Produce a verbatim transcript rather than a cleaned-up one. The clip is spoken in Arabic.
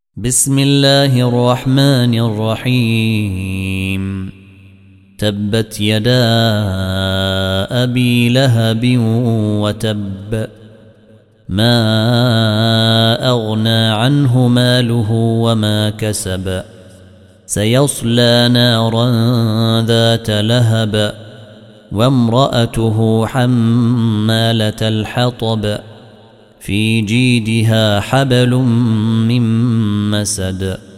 بسم الله الرحمن الرحيم. تبت يدا أبي لهب وتب، ما أغنى عنه ماله وما كسب، سيصلى نارا ذات لهب، وامرأته حمالة الحطب، في جيدها حبل من مسد.